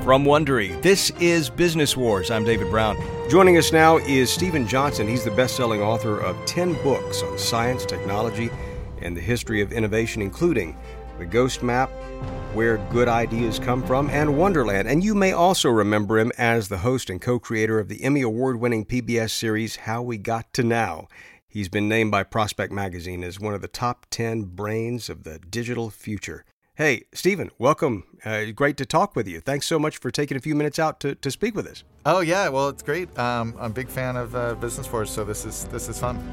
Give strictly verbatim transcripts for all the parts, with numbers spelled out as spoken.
From Wondery, this is Business Wars. I'm David Brown. Joining us now is Steven Johnson. He's the best-selling author of ten books on science, technology, and the history of innovation, including The Ghost Map, Where Good Ideas Come From, and Wonderland. And you may also remember him as the host and co-creator of the Emmy Award-winning P B S series How We Got to Now. He's been named by Prospect Magazine as one of the top ten brains of the digital future. Hey, Steven, welcome. Uh, great to talk with you. Thanks so much for taking a few minutes out to, to speak with us. Oh, yeah. Well, it's great. Um, I'm a big fan of uh, Business Wars, so this is this is fun.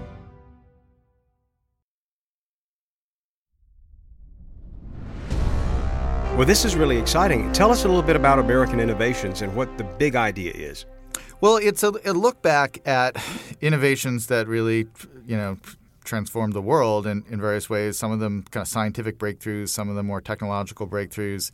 Well, this is really exciting. Tell us a little bit about American Innovations and what the big idea is. Well, it's a, a look back at innovations that really, you know, transformed the world in, in various ways. Some of them kind of scientific breakthroughs, some of them more technological breakthroughs.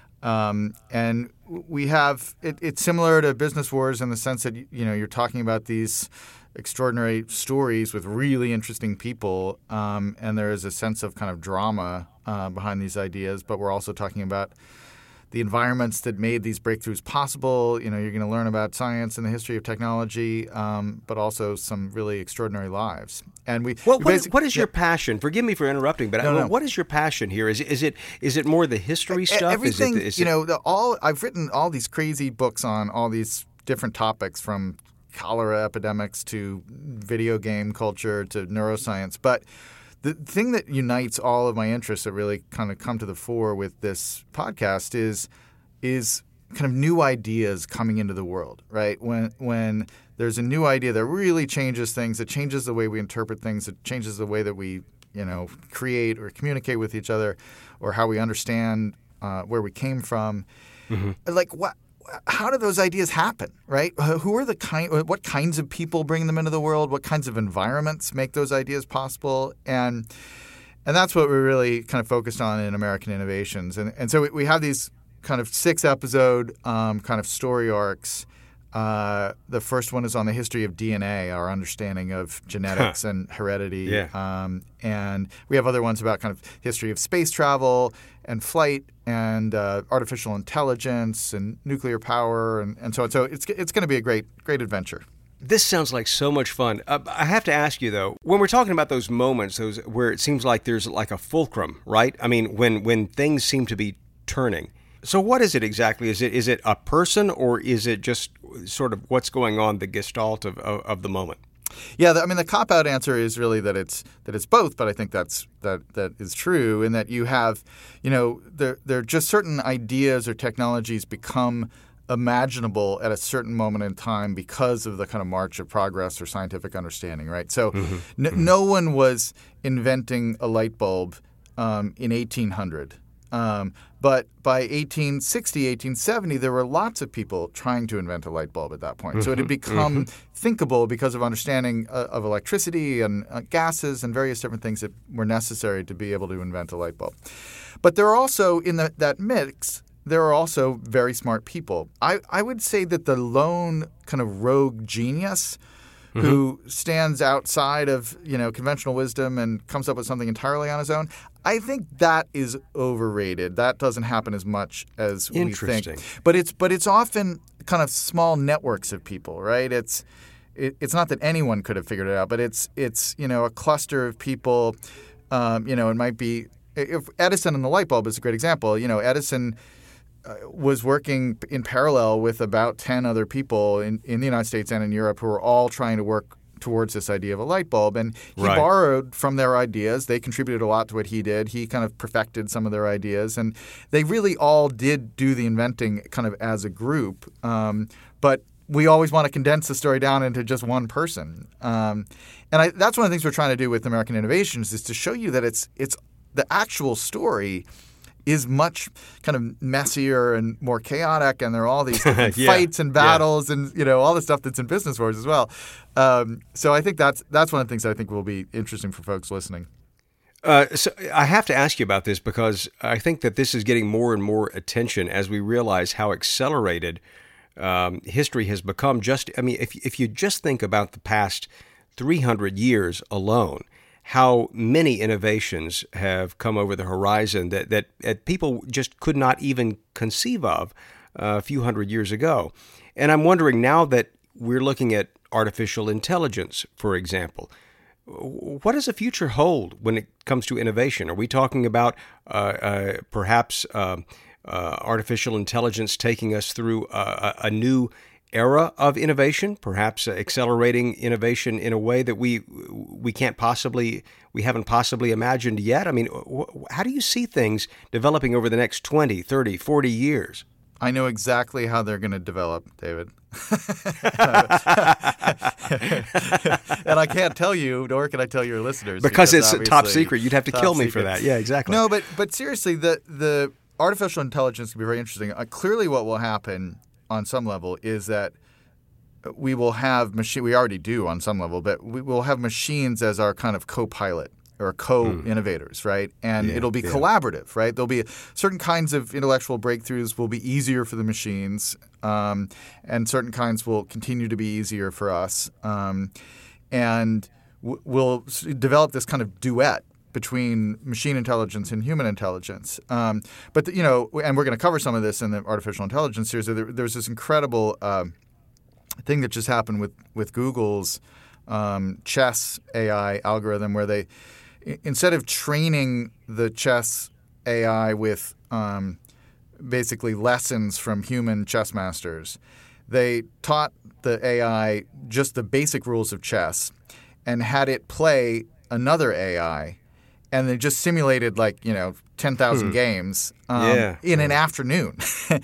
Um, and we have it, it's similar to Business Wars in the sense that, you know, you're talking about these extraordinary stories with really interesting people, um, and there is a sense of kind of drama uh, behind these ideas. But we're also talking about the environments that made these breakthroughs possible. You know, you're going to learn about science and the history of technology, um, but also some really extraordinary lives. And we well, we what, is, what is yeah. your passion? Forgive me for interrupting, but no, I, no. what is your passion here? Is is it is it more the history stuff? Everything. Is it, is you it... know, the, all I've written all these crazy books on all these different topics, from cholera epidemics to video game culture to neuroscience, but the thing that unites all of my interests that really kind of come to the fore with this podcast is is kind of new ideas coming into the world, right? When when there's a new idea that really changes things, it changes the way we interpret things, it changes the way that we, you know, create or communicate with each other, or how we understand uh, where we came from. Mm-hmm. Like what? How do those ideas happen, right? Who are the kind? What kinds of people bring them into the world? What kinds of environments make those ideas possible? And and that's what we're really kind of focused on in American Innovations. And and so we, we have these kind of six episode um, kind of story arcs. Uh, the first one is on the history of D N A, our understanding of genetics huh. and heredity. Yeah. Um, and we have other ones about kind of history of space travel and flight and uh, artificial intelligence and nuclear power and, and so on. So it's it's going to be a great great adventure. This sounds like so much fun. Uh, I have to ask you, though, when we're talking about those moments, those where it seems like there's like a fulcrum, right? I mean, when when things seem to be turning. So what is it exactly? Is it is it a person, or is it just sort of what's going on, the gestalt of, of, of the moment? Yeah, I mean, the cop-out answer is really that it's that it's both, but I think that's that that is true in that you have, you know, there there are just certain ideas or technologies become imaginable at a certain moment in time because of the kind of march of progress or scientific understanding, right? So mm-hmm. n- mm-hmm. no one was inventing a light bulb um, in eighteen hundred. Um, but by eighteen sixty, eighteen seventy, there were lots of people trying to invent a light bulb at that point. Mm-hmm. So it had become mm-hmm. thinkable because of understanding uh, of electricity and uh, gases and various different things that were necessary to be able to invent a light bulb. But there are also, in the, that mix, there are also very smart people. I, I would say that the lone kind of rogue genius Mm-hmm. who stands outside of, you know, conventional wisdom and comes up with something entirely on his own, I think that is overrated. That doesn't happen as much as we think. But it's but it's often kind of small networks of people, right? It's it, it's not that anyone could have figured it out, but it's it's you know a cluster of people. Um, you know, it might be if Edison and the light bulb is a great example. You know, Edison was working in parallel with about ten other people in, in the United States and in Europe who were all trying to work towards this idea of a light bulb. And he right. borrowed from their ideas. They contributed a lot to what he did. He kind of perfected some of their ideas. And they really all did do the inventing kind of as a group. Um, but we always want to condense the story down into just one person. Um, and I, that's one of the things we're trying to do with American Innovations is to show you that it's it's the actual story is much kind of messier and more chaotic, and there are all these different yeah. fights and battles yeah. and, you know, all the stuff that's in Business Wars as well. Um, so I think that's that's one of the things that I think will be interesting for folks listening. Uh, so I have to ask you about this because I think that this is getting more and more attention as we realize how accelerated um, history has become. Just, I mean, if if you just think about the past three hundred years alone, how many innovations have come over the horizon that, that, that people just could not even conceive of uh, a few hundred years ago. And I'm wondering now that we're looking at artificial intelligence, for example, what does the future hold when it comes to innovation? Are we talking about uh, uh, perhaps uh, uh, artificial intelligence taking us through a, a new era of innovation, perhaps uh, accelerating innovation in a way that we we can't possibly, we haven't possibly imagined yet? I mean, wh- how do you see things developing over the next twenty, thirty, forty years? I know exactly how they're going to develop, David. And I can't tell you, nor can I tell your listeners. Because, because it's a top secret. You'd have to kill me secret. for that. Yeah, exactly. No, but but seriously, the, the artificial intelligence can be very interesting. Uh, clearly what will happen on some level is that we will have machine. We already do on some level, but we will have machines as our kind of co-pilot or co-innovators, mm. right? And yeah, it'll be yeah. collaborative, right? There'll be certain kinds of intellectual breakthroughs will be easier for the machines, um, and certain kinds will continue to be easier for us. Um, and w- we'll develop this kind of duet between machine intelligence and human intelligence. Um, but, the, you know, and we're going to cover some of this in the artificial intelligence series. There, there's this incredible uh, thing that just happened with, with Google's um, chess A I algorithm where they – instead of training the chess A I with um, basically lessons from human chess masters, they taught the A I just the basic rules of chess and had it play another A I, and they just simulated like, you know, ten thousand hmm. games um, yeah. in an afternoon.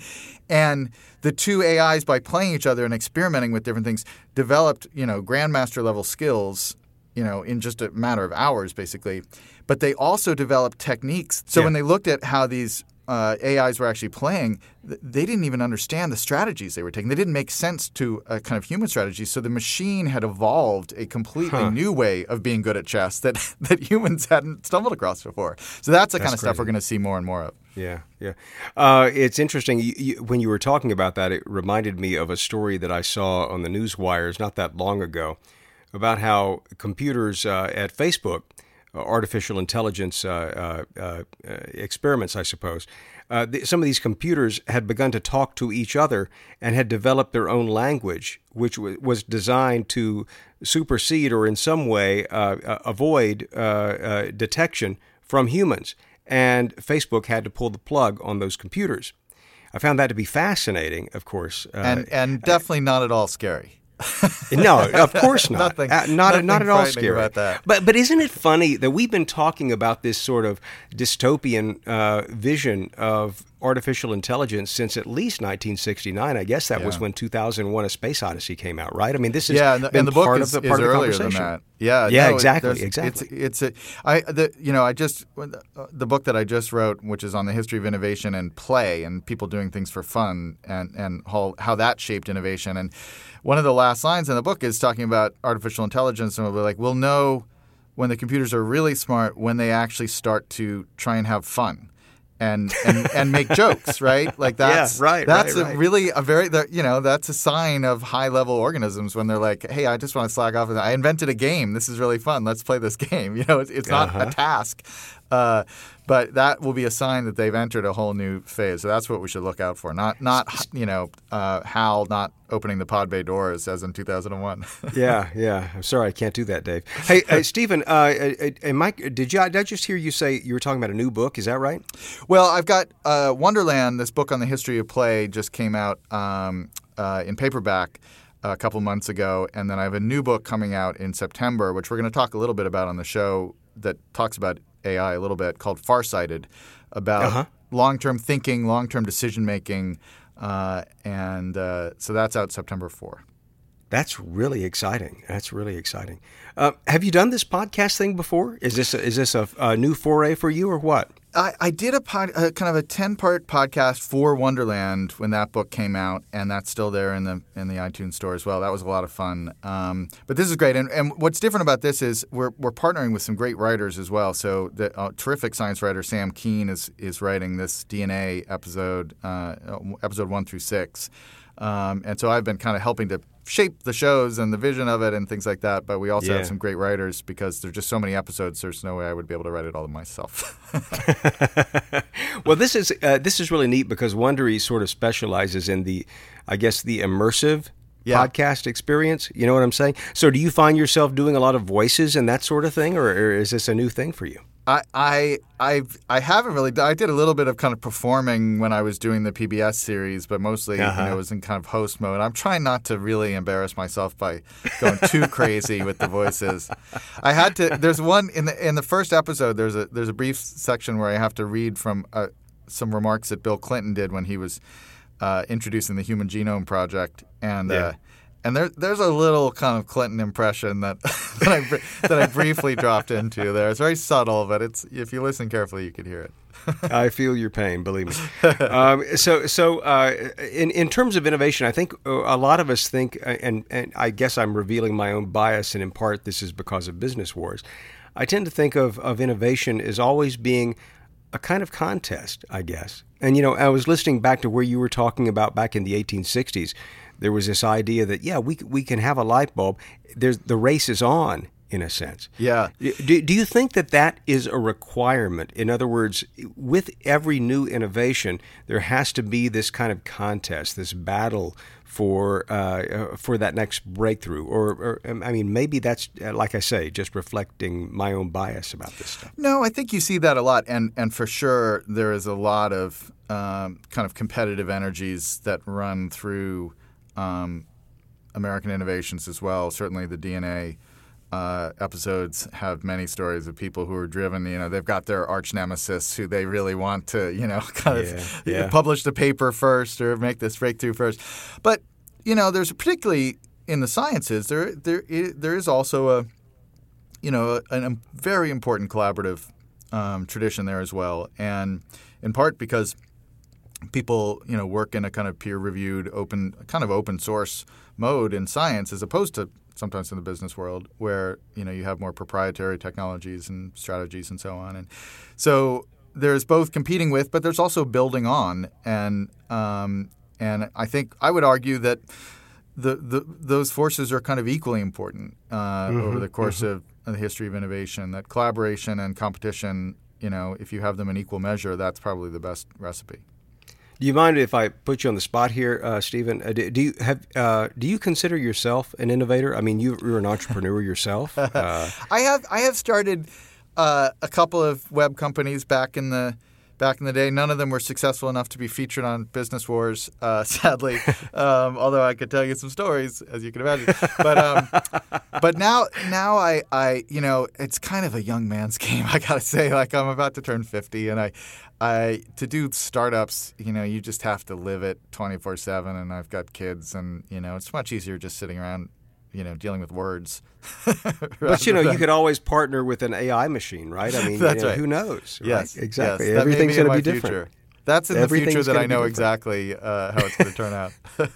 And the two A Is, by playing each other and experimenting with different things, developed, you know, grandmaster level skills, you know, in just a matter of hours, basically. But they also developed techniques. So yeah. when they looked at how these uh, A Is were actually playing, th- they didn't even understand the strategies they were taking. They didn't make sense to a kind of human strategy. So the machine had evolved a completely huh. new way of being good at chess that, that humans hadn't stumbled across before. So that's the that's kind of crazy. Stuff we're going to see more and more of. Yeah, yeah. Uh, it's interesting. You, you, when you were talking about that, it reminded me of a story that I saw on the news wires not that long ago, about how computers uh, at Facebook, uh, artificial intelligence uh, uh, uh, experiments, I suppose, uh, th- some of these computers had begun to talk to each other and had developed their own language, which w- was designed to supersede or in some way uh, uh, avoid uh, uh, detection from humans. And Facebook had to pull the plug on those computers. I found that to be fascinating, of course. Uh, and, and definitely uh, not at all scary. No, of course not. nothing, uh, not nothing not at all scary about that. But but isn't it funny that we've been talking about this sort of dystopian uh, vision of artificial intelligence since at least nineteen sixty-nine? I guess that yeah. was when two thousand one: A Space Odyssey came out, right? I mean, this is yeah, and the, been and the book part is, of the part is of the earlier conversation. Than that. Yeah, yeah, no, exactly, exactly. It's, it's a, I the you know I just the book that I just wrote, which is on the history of innovation and play and people doing things for fun and and how how that shaped innovation. And one of the last lines in the book is talking about artificial intelligence, and we'll be like, we'll know when the computers are really smart when they actually start to try and have fun. And, and and make jokes, right? Like that's yeah, right. That's right, a right. really a very you know that's a sign of high level organisms when they're like, hey, I just want to slack off. I invented a game. This is really fun. Let's play this game. You know, it's, it's not uh-huh. a task, uh, but that will be a sign that they've entered a whole new phase. So that's what we should look out for. Not not you know uh, Hal not opening the pod bay doors as in two thousand one. yeah, yeah. I'm sorry, I can't do that, Dave. Hey, uh, Stephen, uh, uh, Mike, did you did I just hear you say you were talking about a new book? Is that right? Well, I've got uh, Wonderland. This book on the history of play just came out um, uh, in paperback a couple months ago, and then I have a new book coming out in September, which we're going to talk a little bit about on the show. That talks about A I a little bit, called Farsighted, about uh-huh. long-term thinking, long-term decision-making, uh, and uh, so that's out September fourth. That's really exciting. That's really exciting. Uh, have you done this podcast thing before? Is this a, is this a, a new foray for you or what? I, I did a, pod, a kind of a ten-part podcast for Wonderland when that book came out, and that's still there in the in the iTunes store as well. That was a lot of fun. Um, but this is great, and, and what's different about this is we're we're partnering with some great writers as well. So the uh, terrific science writer Sam Kean is is writing this D N A episode, uh, episode one through six. Um, and so I've been kind of helping to shape the shows and the vision of it and things like that. But we also yeah. have some great writers because there's just so many episodes. There's no way I would be able to write it all myself. Well, this is uh, this is really neat because Wondery sort of specializes in the, I guess, the immersive yeah. podcast experience. You know what I'm saying? So do you find yourself doing a lot of voices and that sort of thing, or, or is this a new thing for you? I I I've, I haven't really. I did a little bit of kind of performing when I was doing the P B S series, but mostly uh-huh. you know, I was in kind of host mode. I'm trying not to really embarrass myself by going too crazy with the voices. I had to. There's one in the in the first episode. There's a there's a brief section where I have to read from uh, some remarks that Bill Clinton did when he was uh, introducing the Human Genome Project, and. Yeah. Uh, And there, there's a little kind of Clinton impression that that, I, that I briefly dropped into there. It's very subtle, but it's if you listen carefully, you could hear it. I feel your pain, believe me. Um, so, so uh, in in terms of innovation, I think a lot of us think, and and I guess I'm revealing my own bias, and in part this is because of Business Wars. I tend to think of of innovation as always being a kind of contest, I guess. And you know, I was listening back to where you were talking about back in the eighteen sixties. There was this idea that, yeah, we we can have a light bulb. There's, the race is on, in a sense. Yeah. Do, do you think that that is a requirement? In other words, with every new innovation, there has to be this kind of contest, this battle for uh, for that next breakthrough. Or, or, I mean, maybe that's, like I say, just reflecting my own bias about this stuff. No, I think you see that a lot. And, and for sure, there is a lot of um, kind of competitive energies that run through Um, American innovations as well. Certainly the D N A uh, episodes have many stories of people who are driven, you know, they've got their arch nemesis who they really want to, you know, kind yeah, of yeah. publish the paper first or make this breakthrough first. But, you know, there's particularly in the sciences, there there is, there is also a, you know, a, a very important collaborative um, tradition there as well. And in part because people, you know, work in a kind of peer-reviewed, open, kind of open source mode in science, as opposed to sometimes in the business world, where you know you have more proprietary technologies and strategies and so on. And so there's both competing with, but there's also building on. And um, and I think I would argue that the, the those forces are kind of equally important uh, mm-hmm, over the course mm-hmm. of the history of innovation. That collaboration and competition, you know, if you have them in equal measure, that's probably the best recipe. Do you mind if I put you on the spot here, uh, Stephen? Uh, do, do you have uh, do you consider yourself an innovator? I mean, you, you're an entrepreneur yourself. Uh, I have I have started uh, a couple of web companies back in the back in the day. None of them were successful enough to be featured on Business Wars, uh, sadly. um, although I could tell you some stories, as you can imagine. But um, but now now I, I you know it's kind of a young man's game. I gotta say, like I'm about to turn fifty, and I. I, to do startups, you know, you just have to live it twenty-four seven, and I've got kids, and, you know, it's much easier just sitting around, you know, dealing with words. But, you know, than... you could always partner with an A I machine, right? I mean, That's you know, right. who knows? Right? Yes, exactly. Yes. Everything's going to be future. different. That's in the future that I know exactly uh, how it's going to turn out.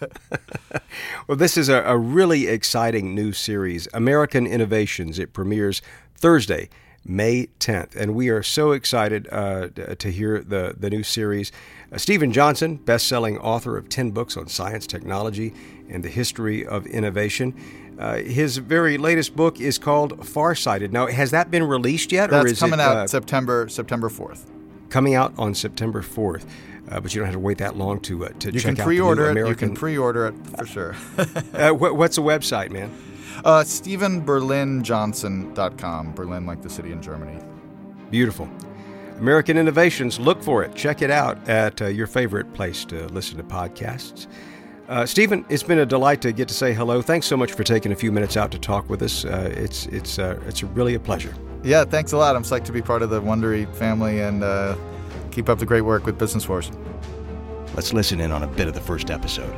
Well, this is a, a really exciting new series, American Innovations. It premieres Thursday, May tenth, and we are so excited uh, to hear the, the new series. Uh, Stephen Johnson, best-selling author of ten books on science, technology, and the history of innovation. Uh, his very latest book is called Farsighted. Now, has that been released yet? That's or is coming it, out uh, September September fourth. Coming out on September fourth, uh, but you don't have to wait that long to uh, to you check can out pre-order the new it. American... You can pre-order it for sure. uh, what, what's the website, man? Uh, Stephen Berlin Johnson dot com. Berlin, like the city in Germany. Beautiful. American Innovations. Look for it. Check it out at uh, your favorite place to listen to podcasts. Uh, Stephen, it's been a delight to get to say hello. Thanks so much for taking a few minutes out to talk with us. Uh, it's it's uh, it's really a pleasure. Yeah, thanks a lot. I'm psyched to be part of the Wondery family, and uh, keep up the great work with Business Wars. Let's listen in on a bit of the first episode.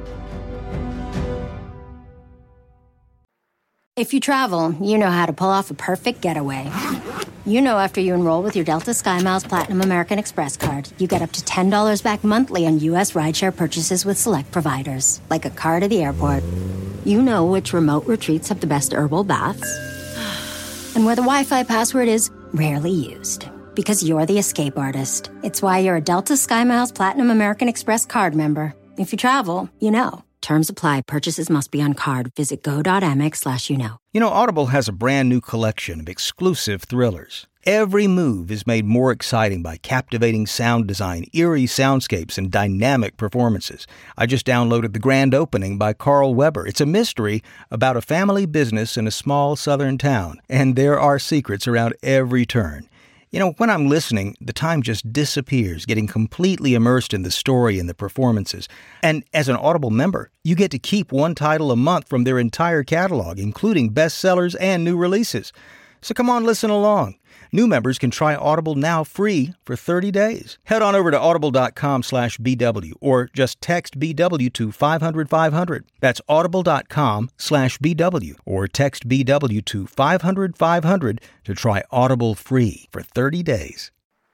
If you travel, you know how to pull off a perfect getaway. You know after you enroll with your Delta SkyMiles Platinum American Express card, you get up to ten dollars back monthly on U S rideshare purchases with select providers, like a car to the airport. You know which remote retreats have the best herbal baths, and where the Wi-Fi password is rarely used. Because you're the escape artist. It's why you're a Delta SkyMiles Platinum American Express card member. If you travel, you know. Terms apply. Purchases must be on card. Visit go.amex slash you know. You know, Audible has a brand new collection of exclusive thrillers. Every move is made more exciting by captivating sound design, eerie soundscapes, and dynamic performances. I just downloaded The Grand Opening by Carl Weber. It's a mystery about a family business in a small southern town, and there are secrets around every turn. You know, when I'm listening, the time just disappears, getting completely immersed in the story and the performances. And as an Audible member, you get to keep one title a month from their entire catalog, including bestsellers and new releases. So come on, listen along. New members can try Audible now free for thirty days. Head on over to audible.com slash BW or just text B W to five hundred five hundred. That's audible.com slash BW or text B W to five hundred five hundred to try Audible free for thirty days.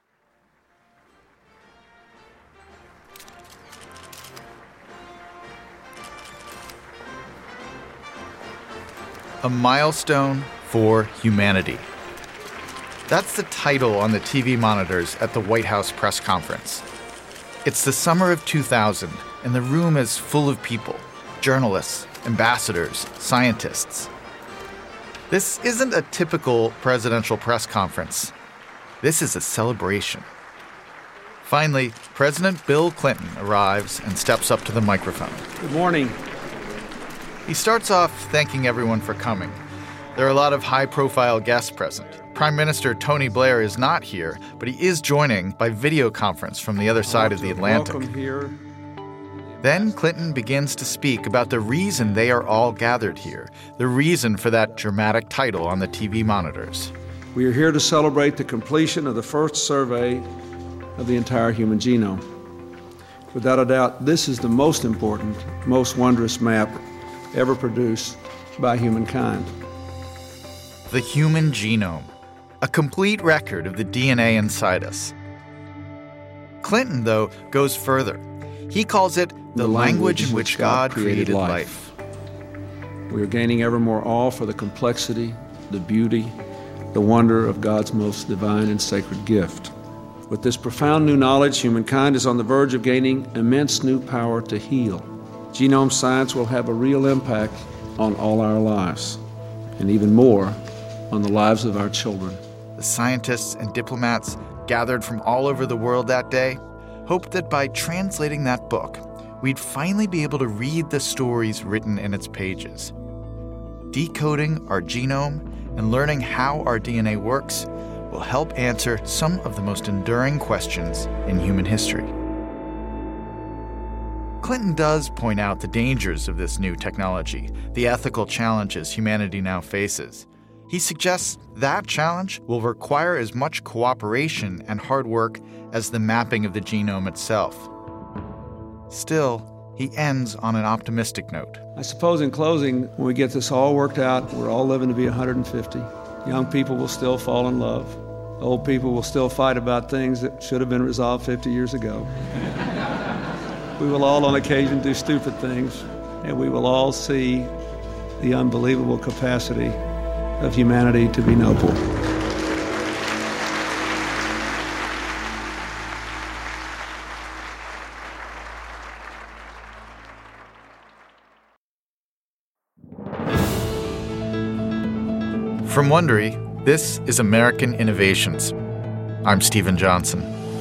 A milestone for humanity. That's the title on the T V monitors at the White House press conference. It's the summer of two thousand, and the room is full of people, journalists, ambassadors, scientists. This isn't a typical presidential press conference. This is a celebration. Finally, President Bill Clinton arrives and steps up to the microphone. Good morning. He starts off thanking everyone for coming. There are a lot of high-profile guests present. Prime Minister Tony Blair is not here, but he is joining by video conference from the other side of the Atlantic. Welcome here. Then Clinton begins to speak about the reason they are all gathered here, the reason for that dramatic title on the T V monitors. We are here to celebrate the completion of the first survey of the entire human genome. Without a doubt, this is the most important, most wondrous map ever produced by humankind. The human genome, a complete record of the D N A inside us. Clinton, though, goes further. He calls it the, the language, language in which God, God created, created life. life. We are gaining ever more awe for the complexity, the beauty, the wonder of God's most divine and sacred gift. With this profound new knowledge, humankind is on the verge of gaining immense new power to heal. Genome science will have a real impact on all our lives, and even more on the lives of our children. The scientists and diplomats gathered from all over the world that day hoped that by translating that book, we'd finally be able to read the stories written in its pages. Decoding our genome and learning how our D N A works will help answer some of the most enduring questions in human history. Clinton does point out the dangers of this new technology, the ethical challenges humanity now faces. He suggests that challenge will require as much cooperation and hard work as the mapping of the genome itself. Still, he ends on an optimistic note. I suppose in closing, when we get this all worked out, we're all living to be one hundred fifty. Young people will still fall in love. Old people will still fight about things that should have been resolved fifty years ago. We will all on occasion do stupid things, and we will all see the unbelievable capacity of humanity to be noble. From Wondery, this is American Innovations. I'm Stephen Johnson.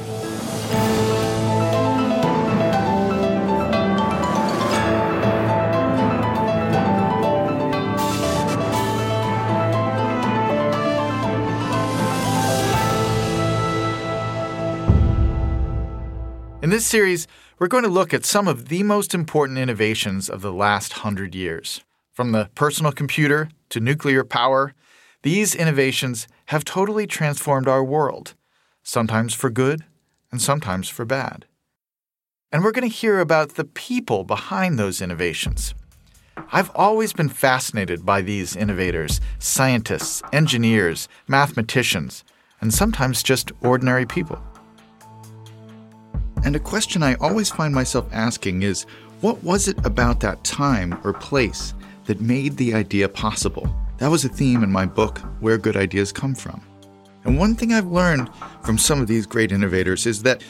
In this series, we're going to look at some of the most important innovations of the last hundred years. From the personal computer to nuclear power, these innovations have totally transformed our world, sometimes for good and sometimes for bad. And we're going to hear about the people behind those innovations. I've always been fascinated by these innovators, scientists, engineers, mathematicians, and sometimes just ordinary people. And a question I always find myself asking is, what was it about that time or place that made the idea possible? That was a theme in my book, Where Good Ideas Come From. And one thing I've learned from some of these great innovators is that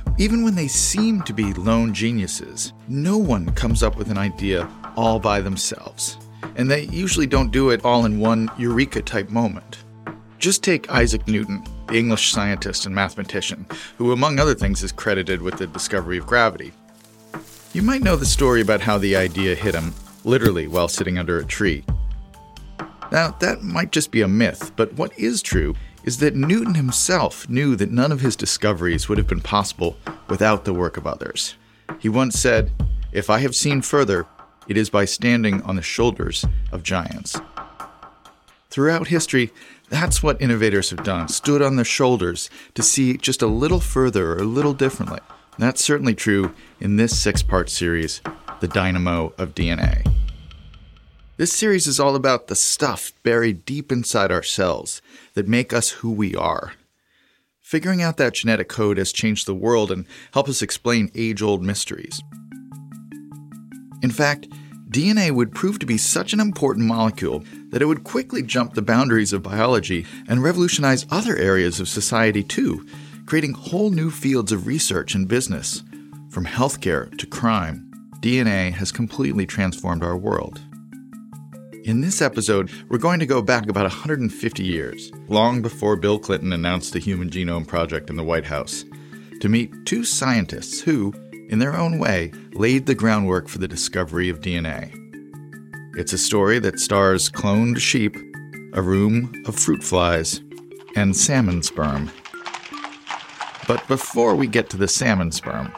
Even when they seem to be lone geniuses, no one comes up with an idea all by themselves. And they usually don't do it all in one eureka-type moment. Just take Isaac Newton, the English scientist and mathematician, who among other things is credited with the discovery of gravity. You might know the story about how the idea hit him, literally while sitting under a tree. Now, that might just be a myth, but what is true is that Newton himself knew that none of his discoveries would have been possible without the work of others. He once said, "If I have seen further, it is by standing on the shoulders of giants." Throughout history, that's what innovators have done, stood on their shoulders to see just a little further or a little differently. And that's certainly true in this six-part series, The Dynamo of D N A. This series is all about the stuff buried deep inside our cells that make us who we are. Figuring out that genetic code has changed the world and helped us explain age-old mysteries. In fact, D N A would prove to be such an important molecule that it would quickly jump the boundaries of biology and revolutionize other areas of society too, creating whole new fields of research and business. From healthcare to crime, D N A has completely transformed our world. In this episode, we're going to go back about one hundred fifty years, long before Bill Clinton announced the Human Genome Project in the White House, to meet two scientists who, in their own way, laid the groundwork for the discovery of D N A. It's a story that stars cloned sheep, a room of fruit flies, and salmon sperm. But before we get to the salmon sperm,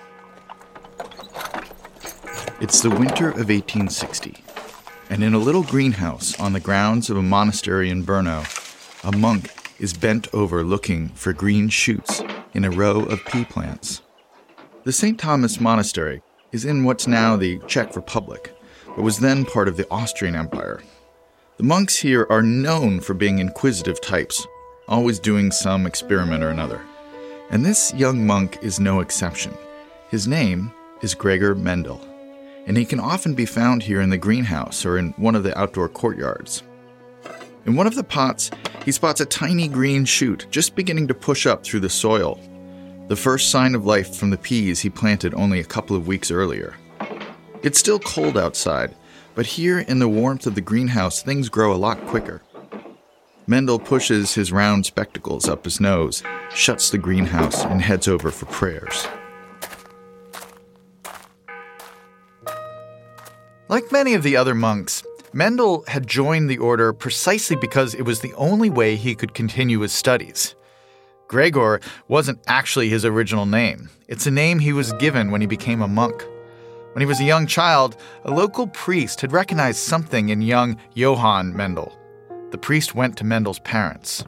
it's the winter of eighteen sixty, and in a little greenhouse on the grounds of a monastery in Brno, a monk is bent over looking for green shoots in a row of pea plants. The Saint Thomas Monastery is in what's now the Czech Republic, but was then part of the Austrian Empire. The monks here are known for being inquisitive types, always doing some experiment or another. And this young monk is no exception. His name is Gregor Mendel, and he can often be found here in the greenhouse or in one of the outdoor courtyards. In one of the pots, he spots a tiny green shoot just beginning to push up through the soil, the first sign of life from the peas he planted only a couple of weeks earlier. It's still cold outside, but here in the warmth of the greenhouse, things grow a lot quicker. Mendel pushes his round spectacles up his nose, shuts the greenhouse, and heads over for prayers. Like many of the other monks, Mendel had joined the order precisely because it was the only way he could continue his studies. Gregor wasn't actually his original name. It's a name he was given when he became a monk. When he was a young child, a local priest had recognized something in young Johann Mendel. The priest went to Mendel's parents.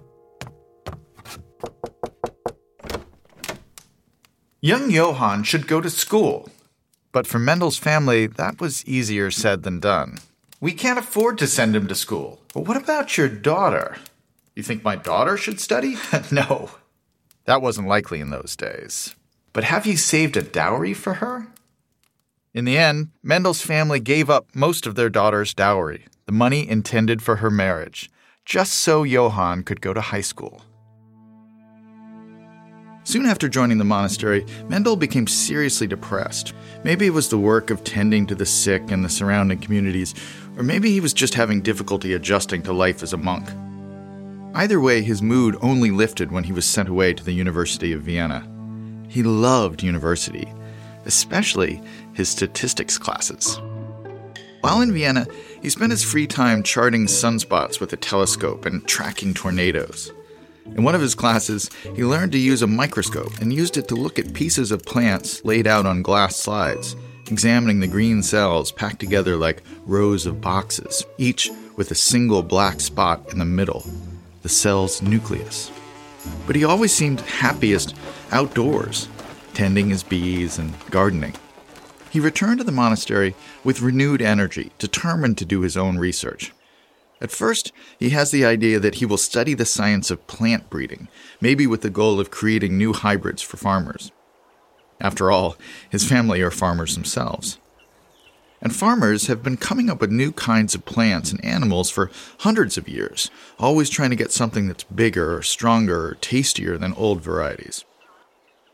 Young Johann should go to school. But for Mendel's family, that was easier said than done. We can't afford to send him to school. But what about your daughter? You think my daughter should study? No. That wasn't likely in those days. But have you saved a dowry for her? In the end, Mendel's family gave up most of their daughter's dowry, the money intended for her marriage, just so Johann could go to high school. Soon after joining the monastery, Mendel became seriously depressed. Maybe it was the work of tending to the sick and the surrounding communities, or maybe he was just having difficulty adjusting to life as a monk. Either way, his mood only lifted when he was sent away to the University of Vienna. He loved university, especially his statistics classes. While in Vienna, he spent his free time charting sunspots with a telescope and tracking tornadoes. In one of his classes, he learned to use a microscope and used it to look at pieces of plants laid out on glass slides, examining the green cells packed together like rows of boxes, each with a single black spot in the middle, the cell's nucleus. But he always seemed happiest outdoors, tending his bees and gardening. He returned to the monastery with renewed energy, determined to do his own research. At first, he has the idea that he will study the science of plant breeding, maybe with the goal of creating new hybrids for farmers. After all, his family are farmers themselves. And farmers have been coming up with new kinds of plants and animals for hundreds of years, always trying to get something that's bigger or stronger or tastier than old varieties.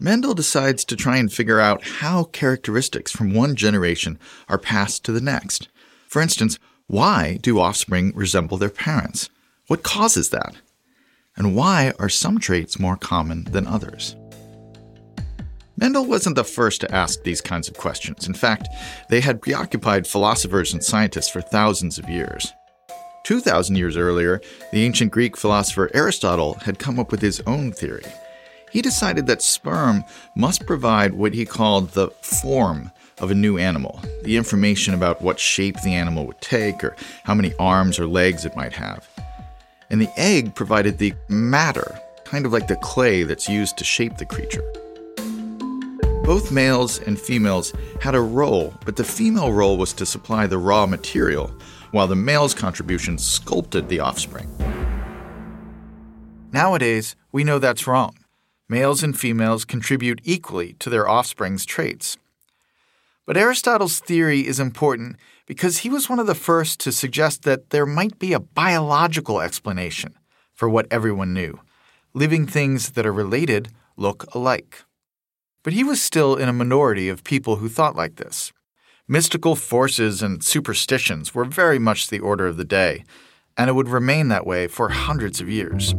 Mendel decides to try and figure out how characteristics from one generation are passed to the next. For instance, why do offspring resemble their parents? What causes that? And why are some traits more common than others? Mendel wasn't the first to ask these kinds of questions. In fact, they had preoccupied philosophers and scientists for thousands of years. Two thousand years earlier, the ancient Greek philosopher Aristotle had come up with his own theory. He decided that sperm must provide what he called the form of a new animal, the information about what shape the animal would take or how many arms or legs it might have. And the egg provided the matter, kind of like the clay that's used to shape the creature. Both males and females had a role, but the female role was to supply the raw material, while the male's contribution sculpted the offspring. Nowadays, we know that's wrong. Males and females contribute equally to their offspring's traits. But Aristotle's theory is important because he was one of the first to suggest that there might be a biological explanation for what everyone knew. Living things that are related look alike. But he was still in a minority of people who thought like this. Mystical forces and superstitions were very much the order of the day, and it would remain that way for hundreds of years.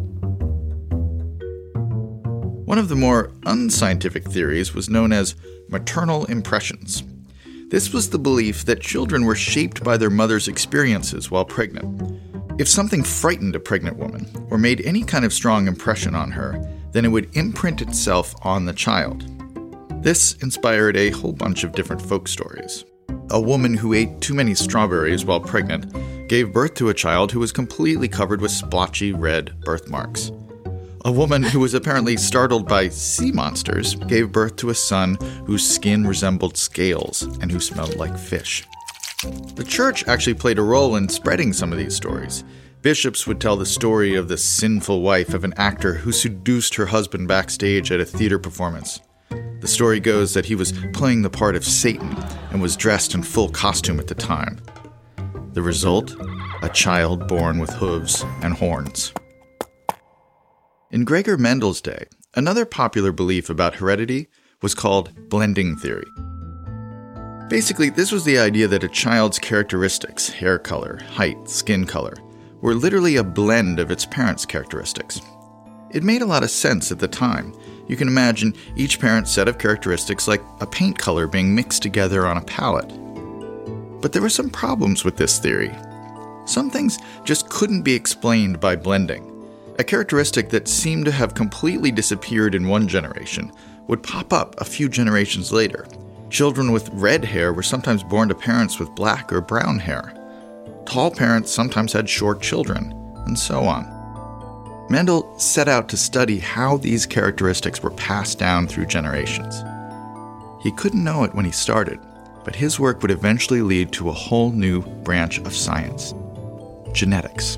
One of the more unscientific theories was known as maternal impressions. This was the belief that children were shaped by their mother's experiences while pregnant. If something frightened a pregnant woman or made any kind of strong impression on her, then it would imprint itself on the child. This inspired a whole bunch of different folk stories. A woman who ate too many strawberries while pregnant gave birth to a child who was completely covered with splotchy red birthmarks. A woman who was apparently startled by sea monsters gave birth to a son whose skin resembled scales and who smelled like fish. The church actually played a role in spreading some of these stories. Bishops would tell the story of the sinful wife of an actor who seduced her husband backstage at a theater performance. The story goes that he was playing the part of Satan and was dressed in full costume at the time. The result? A child born with hooves and horns. In Gregor Mendel's day, another popular belief about heredity was called blending theory. Basically, this was the idea that a child's characteristics, hair color, height, skin color, were literally a blend of its parents' characteristics. It made a lot of sense at the time. You can imagine each parent's set of characteristics like a paint color being mixed together on a palette. But there were some problems with this theory. Some things just couldn't be explained by blending. A characteristic that seemed to have completely disappeared in one generation would pop up a few generations later. Children with red hair were sometimes born to parents with black or brown hair. Tall parents sometimes had short children, and so on. Mendel set out to study how these characteristics were passed down through generations. He couldn't know it when he started, but his work would eventually lead to a whole new branch of science: genetics.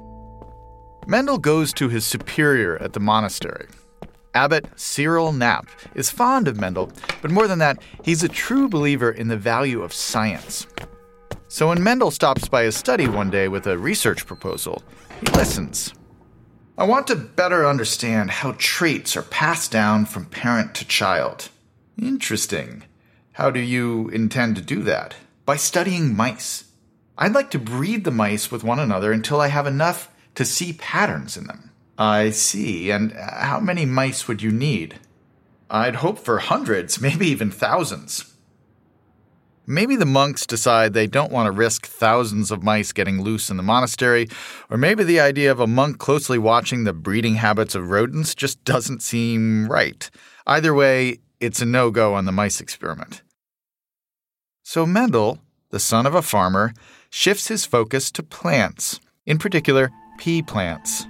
Mendel goes to his superior at the monastery. Abbot Cyril Knapp is fond of Mendel, but more than that, he's a true believer in the value of science. So when Mendel stops by his study one day with a research proposal, he listens. I want to better understand how traits are passed down from parent to child. Interesting. How do you intend to do that? By studying mice. I'd like to breed the mice with one another until I have enough to see patterns in them. I see. And how many mice would you need? I'd hope for hundreds, maybe even thousands. Maybe the monks decide they don't want to risk thousands of mice getting loose in the monastery, or maybe the idea of a monk closely watching the breeding habits of rodents just doesn't seem right. Either way, it's a no-go on the mice experiment. So Mendel, the son of a farmer, shifts his focus to plants, in particular, pea plants.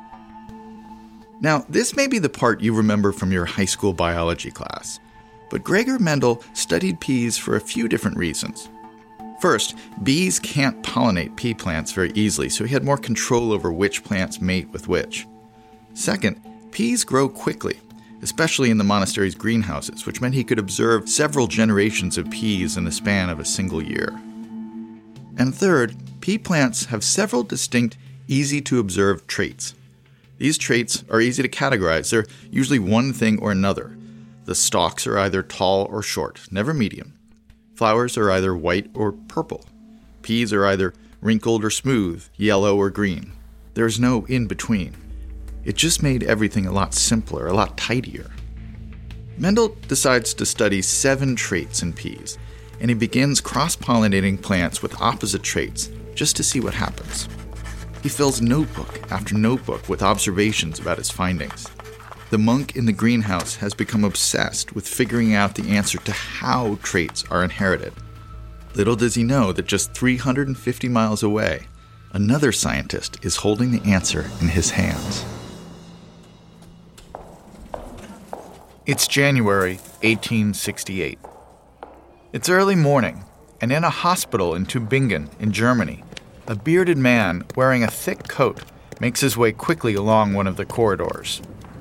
Now, this may be the part you remember from your high school biology class, but Gregor Mendel studied peas for a few different reasons. First, bees can't pollinate pea plants very easily, so he had more control over which plants mate with which. Second, peas grow quickly, especially in the monastery's greenhouses, which meant he could observe several generations of peas in the span of a single year. And third, pea plants have several distinct, easy-to-observe traits. These traits are easy to categorize. They're usually one thing or another. The stalks are either tall or short, never medium. Flowers are either white or purple. Peas are either wrinkled or smooth, yellow or green. There's no in-between. It just made everything a lot simpler, a lot tidier. Mendel decides to study seven traits in peas, and he begins cross-pollinating plants with opposite traits just to see what happens. He fills notebook after notebook with observations about his findings. The monk in the greenhouse has become obsessed with figuring out the answer to how traits are inherited. Little does he know that just three hundred fifty miles away, another scientist is holding the answer in his hands. It's January eighteen sixty-eight. It's early morning, and in a hospital in Tübingen in Germany, a bearded man wearing a thick coat makes his way quickly along one of the corridors.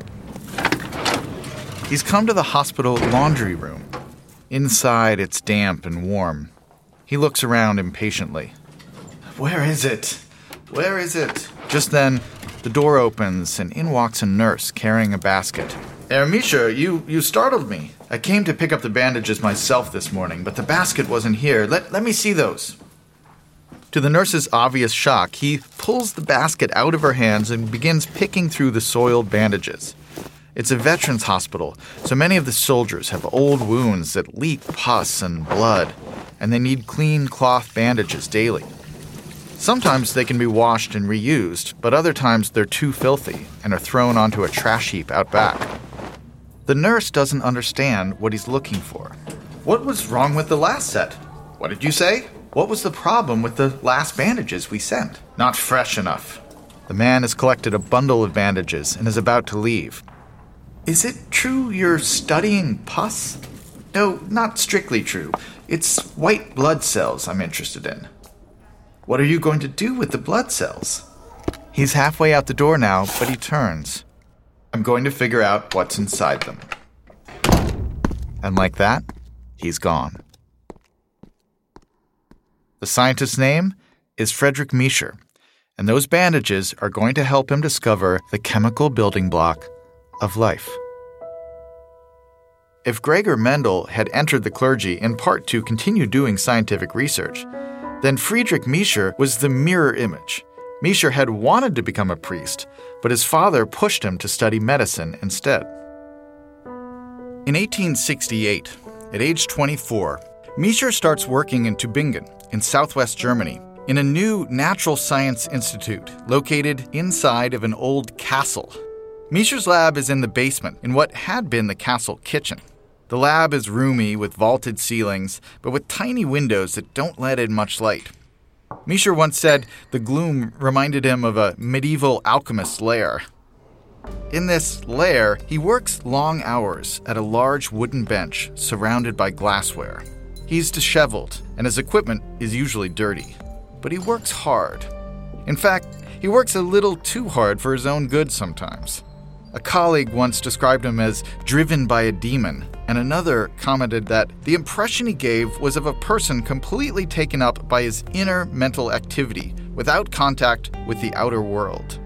He's come to the hospital laundry room. Inside, it's damp and warm. He looks around impatiently. Where is it? Where is it? Just then, the door opens and in walks a nurse carrying a basket. Herr Mischer, you, you startled me. I came to pick up the bandages myself this morning, but the basket wasn't here. Let, let me see those. To the nurse's obvious shock, he pulls the basket out of her hands and begins picking through the soiled bandages. It's a veterans hospital, so many of the soldiers have old wounds that leak pus and blood, and they need clean cloth bandages daily. Sometimes they can be washed and reused, but other times they're too filthy and are thrown onto a trash heap out back. The nurse doesn't understand what he's looking for. What was wrong with the last set? What did you say? What was the problem with the last bandages we sent? Not fresh enough. The man has collected a bundle of bandages and is about to leave. Is it true you're studying pus? No, not strictly true. It's white blood cells I'm interested in. What are you going to do with the blood cells? He's halfway out the door now, but he turns. I'm going to figure out what's inside them. And like that, he's gone. The scientist's name is Friedrich Mischer, and those bandages are going to help him discover the chemical building block of life. If Gregor Mendel had entered the clergy in part to continue doing scientific research, then Friedrich Mischer was the mirror image. Mischer had wanted to become a priest, but his father pushed him to study medicine instead. In eighteen sixty-eight, at age twenty-four, Mischer starts working in Tübingen, in southwest Germany, in a new natural science institute located inside of an old castle. Mischer's lab is in the basement, in what had been the castle kitchen. The lab is roomy with vaulted ceilings, but with tiny windows that don't let in much light. Mischer once said the gloom reminded him of a medieval alchemist's lair. In this lair, he works long hours at a large wooden bench surrounded by glassware. He's disheveled, and his equipment is usually dirty. But he works hard. In fact, he works a little too hard for his own good sometimes. A colleague once described him as driven by a demon, and another commented that the impression he gave was of a person completely taken up by his inner mental activity, without contact with the outer world.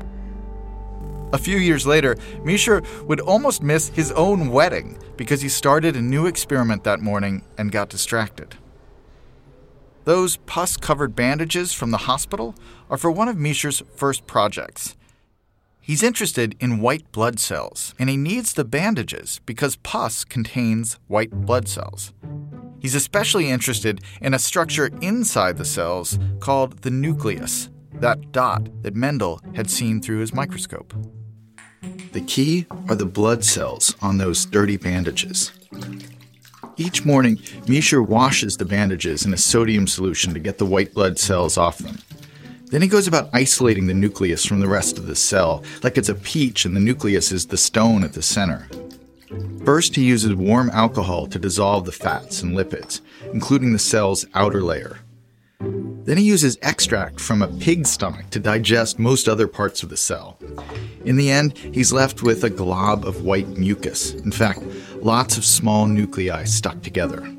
A few years later, Mischer would almost miss his own wedding because he started a new experiment that morning and got distracted. Those pus-covered bandages from the hospital are for one of Mischer's first projects. He's interested in white blood cells, and he needs the bandages because pus contains white blood cells. He's especially interested in a structure inside the cells called the nucleus, that dot that Mendel had seen through his microscope. The key are the blood cells on those dirty bandages. Each morning, Mischer washes the bandages in a sodium solution to get the white blood cells off them. Then he goes about isolating the nucleus from the rest of the cell, like it's a peach and the nucleus is the stone at the center. First, he uses warm alcohol to dissolve the fats and lipids, including the cell's outer layer. Then he uses extract from a pig's stomach to digest most other parts of the cell. In the end, he's left with a glob of white mucus. In fact, lots of small nuclei stuck together.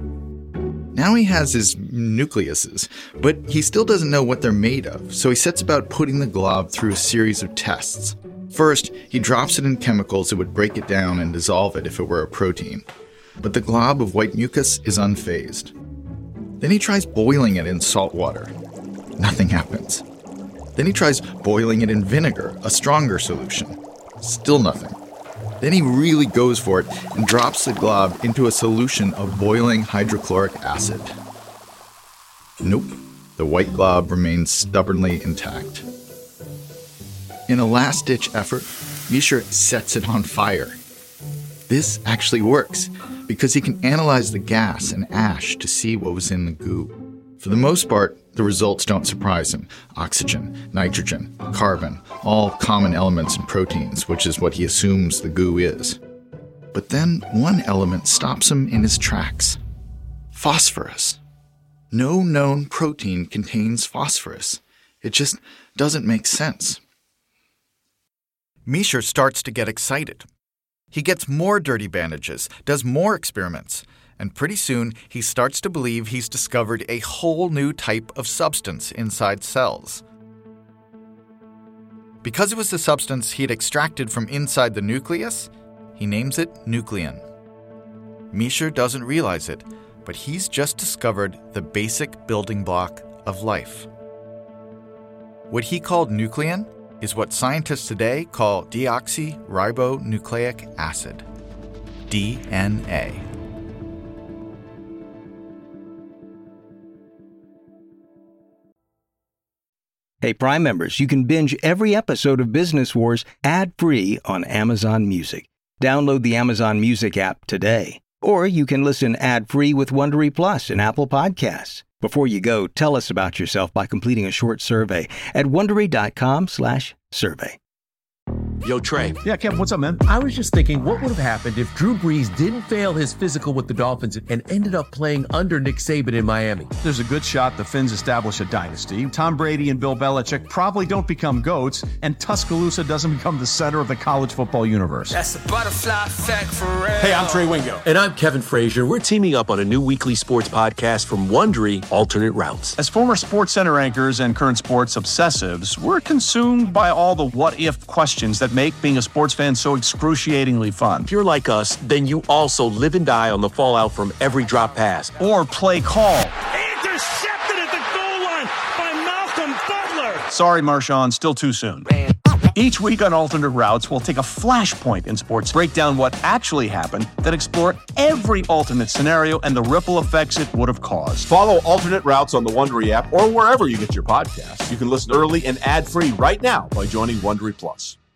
Now he has his nucleuses, but he still doesn't know what they're made of, so he sets about putting the glob through a series of tests. First, he drops it in chemicals that would break it down and dissolve it if it were a protein. But the glob of white mucus is unfazed. Then he tries boiling it in salt water. Nothing happens. Then he tries boiling it in vinegar, a stronger solution. Still nothing. Then he really goes for it and drops the glob into a solution of boiling hydrochloric acid. Nope, the white glob remains stubbornly intact. In a last-ditch effort, Mischer sets it on fire. This actually works, because he can analyze the gas and ash to see what was in the goo. For the most part, the results don't surprise him. Oxygen, nitrogen, carbon, all common elements in proteins, which is what he assumes the goo is. But then one element stops him in his tracks. Phosphorus. No known protein contains phosphorus. It just doesn't make sense. Mischer starts to get excited. He gets more dirty bandages, does more experiments, and pretty soon he starts to believe he's discovered a whole new type of substance inside cells. Because it was the substance he'd extracted from inside the nucleus, he names it nuclein. Mischer doesn't realize it, but he's just discovered the basic building block of life. What he called nuclein is what scientists today call deoxyribonucleic acid, D N A. Hey, Prime members, you can binge every episode of Business Wars ad-free on Amazon Music. Download the Amazon Music app today. Or you can listen ad-free with Wondery Plus and Apple Podcasts. Before you go, tell us about yourself by completing a short survey at Wondery.com slash survey. Yo, Trey. Yeah, Kev, what's up, man? I was just thinking, what would have happened if Drew Brees didn't fail his physical with the Dolphins and ended up playing under Nick Saban in Miami? There's a good shot the Finns establish a dynasty. Tom Brady and Bill Belichick probably don't become GOATs, and Tuscaloosa doesn't become the center of the college football universe. That's a butterfly effect for real. Hey, I'm Trey Wingo. And I'm Kevin Frazier. We're teaming up on a new weekly sports podcast from Wondery, Alternate Routes. As former Sports Center anchors and current sports obsessives, we're consumed by all the what-if questions that make being a sports fan so excruciatingly fun. If you're like us, then you also live and die on the fallout from every drop pass. Or play call. Intercepted at the goal line by Malcolm Butler. Sorry, Marshawn, still too soon. Each week on Alternate Routes, we'll take a flashpoint in sports, break down what actually happened, then explore every alternate scenario and the ripple effects it would have caused. Follow Alternate Routes on the Wondery app or wherever you get your podcasts. You can listen early and ad-free right now by joining Wondery Plus.